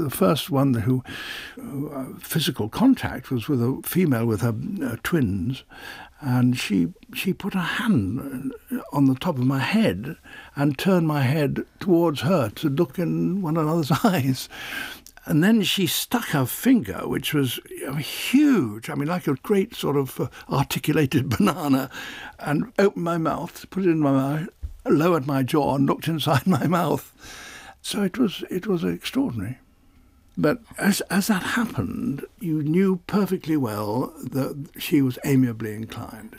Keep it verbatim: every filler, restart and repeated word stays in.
The first one who, uh, physical contact was with a female with her uh, twins, and she she put her hand on the top of my head and turned my head towards her to look in one another's eyes. And then she stuck her finger, which was you know, huge, I mean, like a great sort of uh, articulated banana, and opened my mouth, put it in my mouth, lowered my jaw and looked inside my mouth. So it was it was extraordinary. But as as that happened, you knew perfectly well that she was amiably inclined.